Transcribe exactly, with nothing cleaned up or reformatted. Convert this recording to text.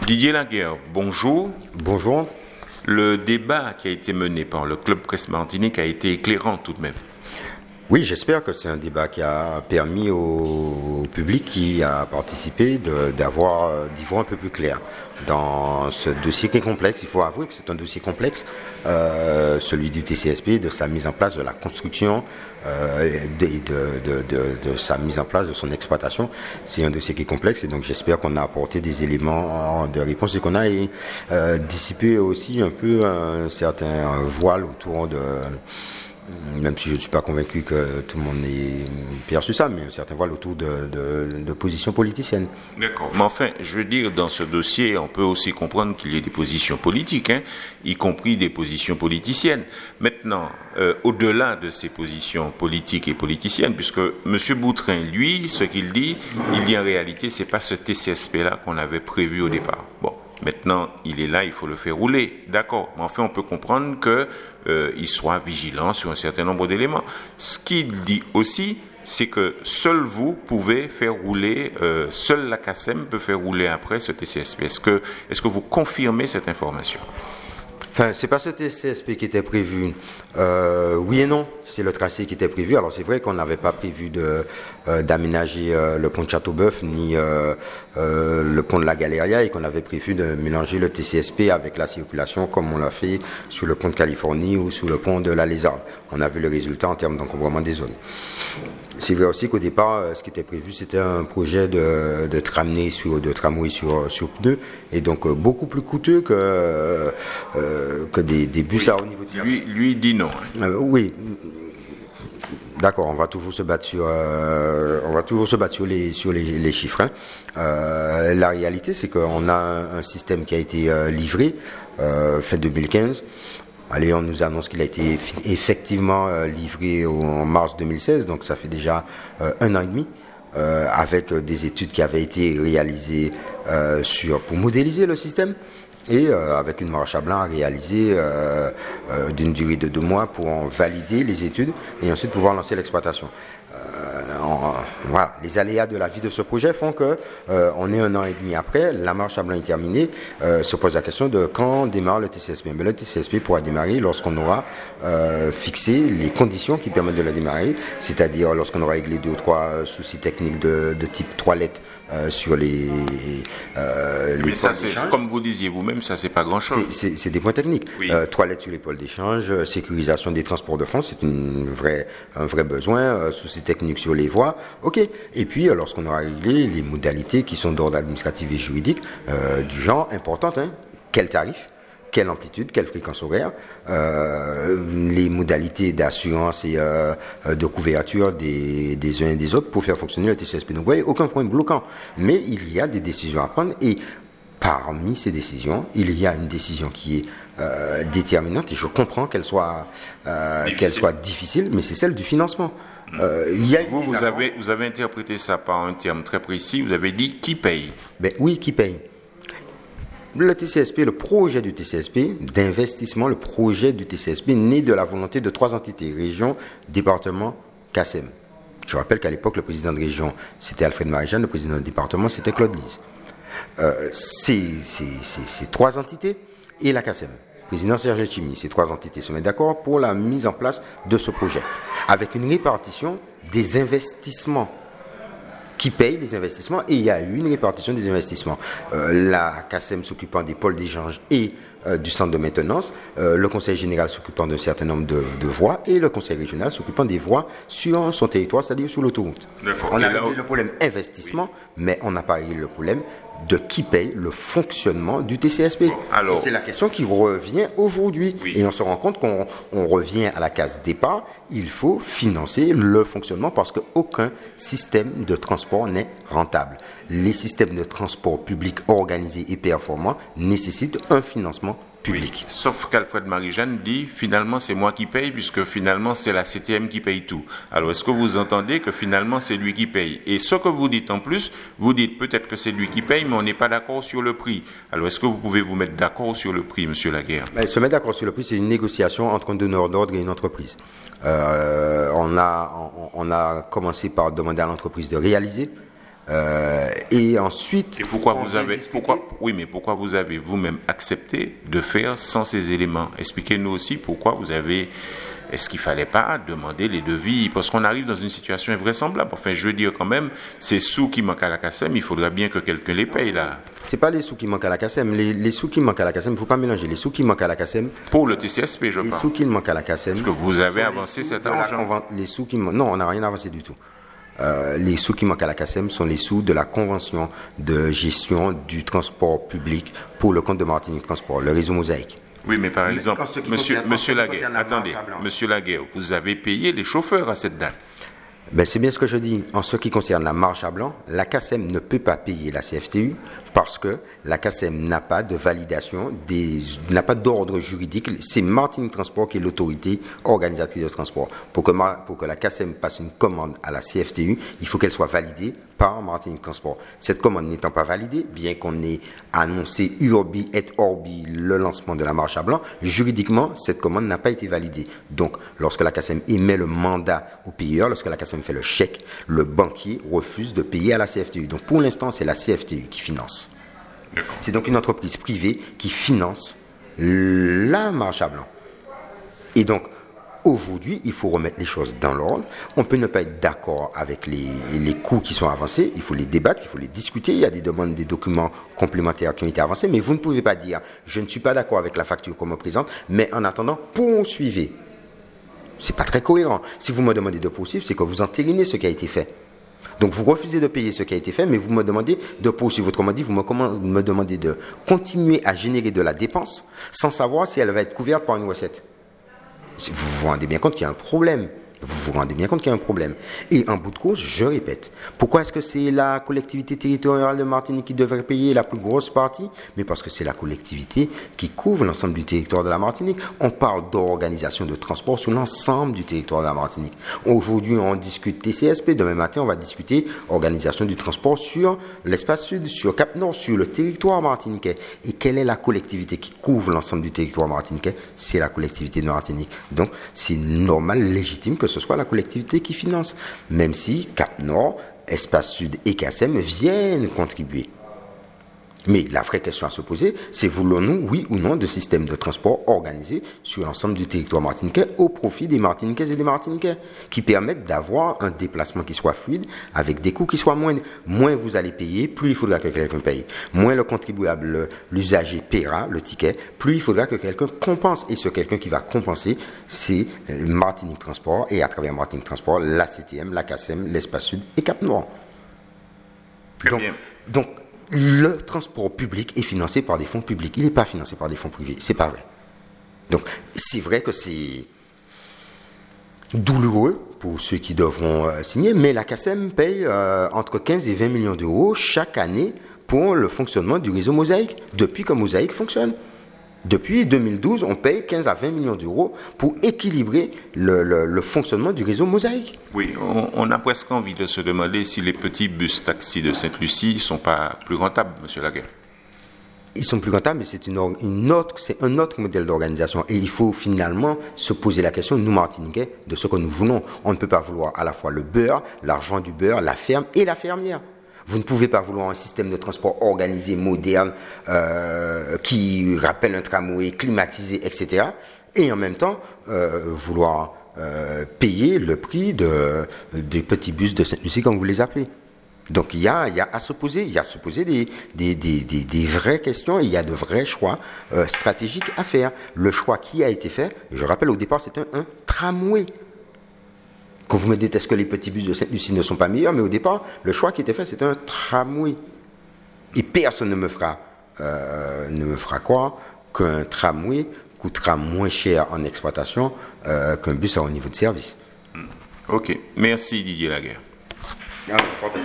Didier Laguerre, bonjour. Bonjour. Le débat qui a été mené par le Club Presse Martinique a été éclairant tout de même. Oui, j'espère que c'est un débat qui a permis au, au public qui a participé de, d'avoir, d'y voir un peu plus clair dans ce dossier qui est complexe. Il faut avouer que c'est un dossier complexe, euh, celui du T C S P, de sa mise en place, de la construction, euh, de, de, de, de, de sa mise en place, de son exploitation. C'est un dossier qui est complexe et donc j'espère qu'on a apporté des éléments de réponse et qu'on a euh, dissipé aussi un peu un certain voile autour de... Même si je ne suis pas convaincu que tout le monde ait perçu ça, mais un certain voile autour de, de, de positions politiciennes. D'accord. Mais enfin, je veux dire, dans ce dossier, on peut aussi comprendre qu'il y ait des positions politiques, hein, y compris des positions politiciennes. Maintenant, euh, au-delà de ces positions politiques et politiciennes, puisque M. Boutrin, lui, ce qu'il dit, il dit en réalité, c'est pas ce T C S P-là qu'on avait prévu au départ. Bon. Maintenant, il est là, il faut le faire rouler. D'accord. Mais enfin, on peut comprendre qu'il euh, soit vigilant sur un certain nombre d'éléments. Ce qu'il dit aussi, c'est que seul vous pouvez faire rouler, euh, seul la C A C E M peut faire rouler après ce T C S P. Est-ce que, est-ce que vous confirmez cette information ? Enfin, c'est pas ce T C S P qui était prévu. Euh, oui et non, c'est le tracé qui était prévu. Alors c'est vrai qu'on n'avait pas prévu de euh, d'aménager euh, le pont de Châteauboeuf ni euh, euh, le pont de la Galéria et qu'on avait prévu de mélanger le T C S P avec la circulation comme on l'a fait sur le pont de Californie ou sur le pont de la Lézarde. On a vu le résultat en termes d'encombrement des zones. C'est vrai aussi qu'au départ, ce qui était prévu, c'était un projet de, de tramway sur, de tramway sur, sur pneus, et donc beaucoup plus coûteux que, euh, que des, des bus oui, à haut niveau de lui, lui dit non. Euh, oui. D'accord, on va toujours se battre sur, euh, on va toujours se battre sur les, sur les, les chiffres. Hein. Euh, la réalité, c'est qu'on a un, un système qui a été euh, livré euh, fin deux mille quinze. Allez, on nous annonce qu'il a été effectivement euh, livré au, en mars deux mille seize, donc ça fait déjà euh, un an et demi, euh, avec euh, des études qui avaient été réalisées euh, sur, pour modéliser le système, et euh, avec une marche à blanc à réaliser euh, euh, d'une durée de deux mois pour en valider les études et ensuite pouvoir lancer l'exploitation. Euh, en, voilà, les aléas de la vie de ce projet font que euh, on est un an et demi après, la marche à blanc est terminée, euh, se pose la question de quand démarre le T C S P. Mais le T C S P pourra démarrer lorsqu'on aura euh, fixé les conditions qui permettent de le démarrer, c'est-à-dire lorsqu'on aura réglé deux ou trois soucis techniques de, de type toilette euh, sur les, euh, les Mais ça, c'est, comme vous disiez vous-même, ça c'est pas grand-chose. C'est, c'est, c'est des points techniques. Oui. Euh, toilettes sur les pôles d'échange, sécurisation des transports de fonds, c'est une vraie, un vrai besoin. Euh, soucis techniques sur les voies, ok. Et puis, euh, lorsqu'on aura réglé les modalités qui sont d'ordre administratif et juridique, euh, du genre importante, hein, quel tarif, quelle amplitude, quelle fréquence horaire, euh, les modalités d'assurance et euh, de couverture des, des uns et des autres pour faire fonctionner le T C S P. Donc, vous voyez, aucun point bloquant. Mais il y a des décisions à prendre et parmi ces décisions, il y a une décision qui est euh, déterminante et je comprends qu'elle soit, euh, qu'elle soit difficile, mais c'est celle du financement. Euh, il y a vous, vous avez, vous avez interprété ça par un terme très précis, vous avez dit qui paye. Ben oui, qui paye. Le T C S P, le projet du T C S P, d'investissement, le projet du T C S P naît de la volonté de trois entités, région, département, C A C E M. Je rappelle qu'à l'époque, le président de région, c'était Alfred Marie-Jeanne, le président du département, c'était Claude Lise. Euh, ces, ces, ces, ces trois entités et la C A C E M, président Serge Chimi, ces trois entités se mettent d'accord pour la mise en place de ce projet, avec une répartition des investissements qui payent les investissements, et il y a eu une répartition des investissements. Euh, la C A C E M s'occupant des pôles d'échange et euh, du centre de maintenance, euh, le conseil général s'occupant d'un certain nombre de, de voies, et le conseil régional s'occupant des voies sur son territoire, c'est-à-dire sur l'autoroute. D'accord. On a réglé le problème investissement, oui. Mais on n'a pas réglé le problème de qui paye le fonctionnement du T C S P. Bon, alors, c'est la question qui revient aujourd'hui. Oui. Et on se rend compte qu'on on revient à la case départ. Il faut financer le fonctionnement parce qu'aucun système de transport n'est rentable. Les systèmes de transport public organisés et performants nécessitent un financement public. Oui, sauf qu'Alfred Marie-Jeanne dit finalement c'est moi qui paye puisque finalement c'est la C T M qui paye tout. Alors est-ce que vous entendez que finalement c'est lui qui paye? Et ce que vous dites en plus, vous dites peut-être que c'est lui qui paye mais on n'est pas d'accord sur le prix. Alors est-ce que vous pouvez vous mettre d'accord sur le prix, Monsieur Laguerre? Ben, se mettre d'accord sur le prix, c'est une négociation entre un donneur d'ordre et une entreprise. Euh, on a, on, on a commencé par demander à l'entreprise de réaliser Euh, et ensuite... Et pourquoi vous avez... Pourquoi, oui, mais pourquoi vous avez vous-même accepté de faire sans ces éléments? Expliquez-nous aussi pourquoi vous avez... Est-ce qu'il ne fallait pas demander les devis? Parce qu'on arrive dans une situation invraisemblable. Enfin, je veux dire quand même, ces sous qui manquent à la CACEM, il faudra bien que quelqu'un les paye là. Ce n'est pas les sous qui manquent à la CACEM. Les, les sous qui manquent à la CACEM, il ne faut pas mélanger. Les sous qui manquent à la CACEM... Pour le T C S P, je les parle. Les sous qui manquent à la CACEM... Parce que vous avez avancé cet argent. Conven... Les sous qui... Non, on n'a rien avancé du tout. Euh, les sous qui manquent à la CACEM sont les sous de la convention de gestion du transport public pour le compte de Martinique Transport, le réseau Mosaïque. Oui, mais par exemple, mais monsieur, monsieur Laguerre, attendez, monsieur Laguerre, vous avez payé les chauffeurs à cette date. Ben, c'est bien ce que je dis. En ce qui concerne la marche à blanc, la CACEM ne peut pas payer la C F T U parce que la CACEM n'a pas de validation, des, n'a pas d'ordre juridique. C'est Martinique Transport qui est l'autorité organisatrice de transport. Pour que, pour que la CACEM passe une commande à la C F T U, il faut qu'elle soit validée par Martinique Transport. Cette commande n'étant pas validée, bien qu'on ait annoncé urbi et orbi le lancement de la marche à blanc, juridiquement, cette commande n'a pas été validée. Donc, lorsque la CACEM émet le mandat au payeur, lorsque la CACEM fait le chèque, le banquier refuse de payer à la C F T U. Donc, pour l'instant, c'est la C F T U qui finance. C'est donc une entreprise privée qui finance la marche à blanc. Et donc, aujourd'hui, il faut remettre les choses dans l'ordre. On peut ne pas être d'accord avec les, les coûts qui sont avancés. Il faut les débattre, il faut les discuter. Il y a des demandes, des documents complémentaires qui ont été avancés. Mais vous ne pouvez pas dire, je ne suis pas d'accord avec la facture qu'on me présente, mais en attendant, poursuivez. C'est pas très cohérent. Si vous me demandez de poursuivre, c'est que vous entérinez ce qui a été fait. Donc vous refusez de payer ce qui a été fait, mais vous me demandez de poursuivre. Autrement dit, vous me, me demandez de continuer à générer de la dépense sans savoir si elle va être couverte par une recette. Vous vous rendez bien compte qu'il y a un problème. Vous vous rendez bien compte qu'il y a un problème. Et en bout de course, je répète, pourquoi est-ce que c'est la collectivité territoriale de Martinique qui devrait payer la plus grosse partie? Mais parce que c'est la collectivité qui couvre l'ensemble du territoire de la Martinique. On parle d'organisation de transport sur l'ensemble du territoire de la Martinique. Aujourd'hui, on discute T C S P. Demain matin, on va discuter organisation du transport sur l'espace sud, sur Cap-Nord, sur le territoire martiniquais. Et quelle est la collectivité qui couvre l'ensemble du territoire martiniquais? C'est la collectivité de Martinique. Donc, c'est normal, légitime que ce soit la collectivité qui finance, même si Cap-Nord, Espace Sud et CACEM viennent contribuer. Mais la vraie question à se poser, c'est voulons-nous, oui ou non, de systèmes de transport organisés sur l'ensemble du territoire martiniquais au profit des Martiniquaises et des Martiniquais, qui permettent d'avoir un déplacement qui soit fluide, avec des coûts qui soient moindres. Moins vous allez payer, plus il faudra que quelqu'un paye. Moins le contribuable, l'usager paiera le ticket, plus il faudra que quelqu'un compense. Et ce quelqu'un qui va compenser, c'est Martinique Transport, et à travers Martinique Transport, la C T M, la CACEM, l'Espace Sud et Cap-Nord. Très donc, bien. Donc, le transport public est financé par des fonds publics. Il n'est pas financé par des fonds privés. C'est pas vrai. Donc, c'est vrai que c'est douloureux pour ceux qui devront euh, signer, mais la CACEM paye euh, entre quinze et vingt millions d'euros chaque année pour le fonctionnement du réseau Mosaïque, depuis que Mosaïque fonctionne. Depuis deux mille douze, on paye quinze à vingt millions d'euros pour équilibrer le, le, le fonctionnement du réseau Mosaïque. Oui, on, on a presque envie de se demander si les petits bus taxis de Sainte-Lucie ne sont pas plus rentables, monsieur Laguerre. Ils sont plus rentables, mais c'est, une, une autre, c'est un autre modèle d'organisation. Et il faut finalement se poser la question, nous Martiniquais, de ce que nous voulons. On ne peut pas vouloir à la fois le beurre, l'argent du beurre, la ferme et la fermière. Vous ne pouvez pas vouloir un système de transport organisé, moderne, euh, qui rappelle un tramway, climatisé, et cetera. Et en même temps, euh, vouloir euh, payer le prix de, des petits bus de Sainte-Lucie, comme vous les appelez. Donc il y a, il y a à se poser, il y a à se poser des, des, des, des, des vraies questions, il y a de vrais choix euh, stratégiques à faire. Le choix qui a été fait, je rappelle au départ, c'était un, un tramway. Quand vous me dites est-ce que les petits bus de Sainte-Lucie ne sont pas meilleurs, mais au départ, le choix qui était fait, c'était un tramway. Et personne ne me fera, euh, ne me fera croire qu'un tramway coûtera moins cher en exploitation euh, qu'un bus à haut niveau de service. Ok, merci Didier Laguerre.